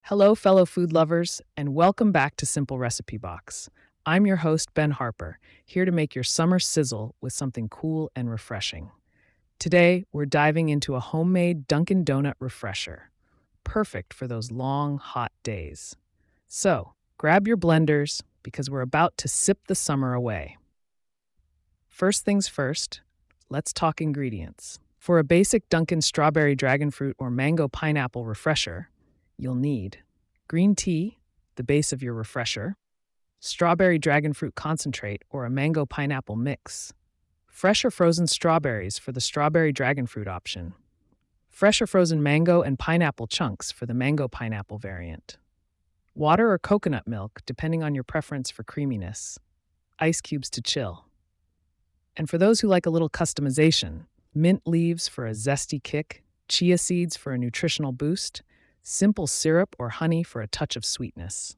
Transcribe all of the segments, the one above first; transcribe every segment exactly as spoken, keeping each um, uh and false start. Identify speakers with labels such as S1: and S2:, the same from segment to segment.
S1: Hello, fellow food lovers, and welcome back to Simple Recipe Box. I'm your host, Ben Harper, here to make your summer sizzle with something cool and refreshing. Today, we're diving into a homemade Dunkin' Donut refresher, perfect for those long, hot days. So, grab your blenders because we're about to sip the summer away. First things first, let's talk ingredients. For a basic Dunkin' strawberry dragon fruit or mango pineapple refresher, you'll need green tea, the base of your refresher, strawberry dragon fruit concentrate or a mango pineapple mix, fresh or frozen strawberries for the strawberry dragon fruit option, fresh or frozen mango and pineapple chunks for the mango pineapple variant, water or coconut milk depending on your preference for creaminess, ice cubes to chill. And for those who like a little customization, mint leaves for a zesty kick, chia seeds for a nutritional boost, simple syrup or honey for a touch of sweetness.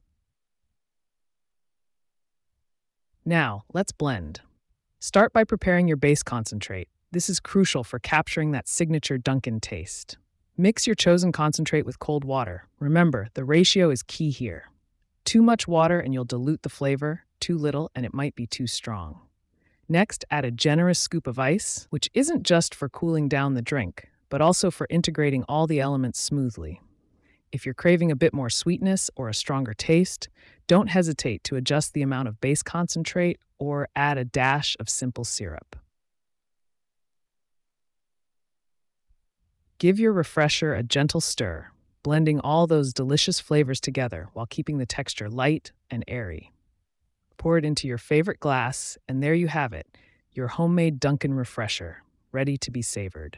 S1: Now, let's blend. Start by preparing your base concentrate. This is crucial for capturing that signature Dunkin' taste. Mix your chosen concentrate with cold water. Remember, the ratio is key here. Too much water and you'll dilute the flavor, too little and it might be too strong. Next, add a generous scoop of ice, which isn't just for cooling down the drink, but also for integrating all the elements smoothly. If you're craving a bit more sweetness or a stronger taste, don't hesitate to adjust the amount of base concentrate or add a dash of simple syrup. Give your refresher a gentle stir, blending all those delicious flavors together while keeping the texture light and airy. Pour it into your favorite glass, and there you have it, your homemade Dunkin' refresher, ready to be savored.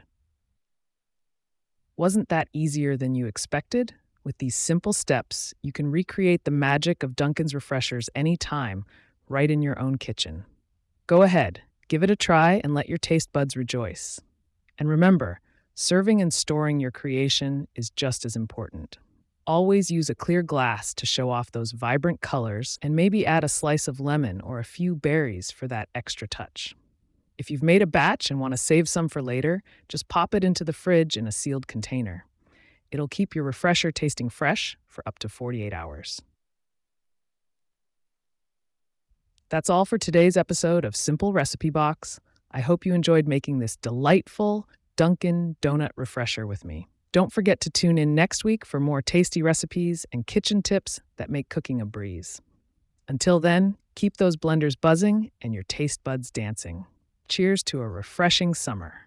S1: Wasn't that easier than you expected? With these simple steps, you can recreate the magic of Dunkin's refreshers anytime, right in your own kitchen. Go ahead, give it a try and let your taste buds rejoice. And remember, serving and storing your creation is just as important. Always use a clear glass to show off those vibrant colors and maybe add a slice of lemon or a few berries for that extra touch. If you've made a batch and want to save some for later, just pop it into the fridge in a sealed container. It'll keep your refresher tasting fresh for up to forty-eight hours. That's all for today's episode of Simple Recipe Box. I hope you enjoyed making this delightful Dunkin' Donut refresher with me. Don't forget to tune in next week for more tasty recipes and kitchen tips that make cooking a breeze. Until then, keep those blenders buzzing and your taste buds dancing. Cheers to a refreshing summer.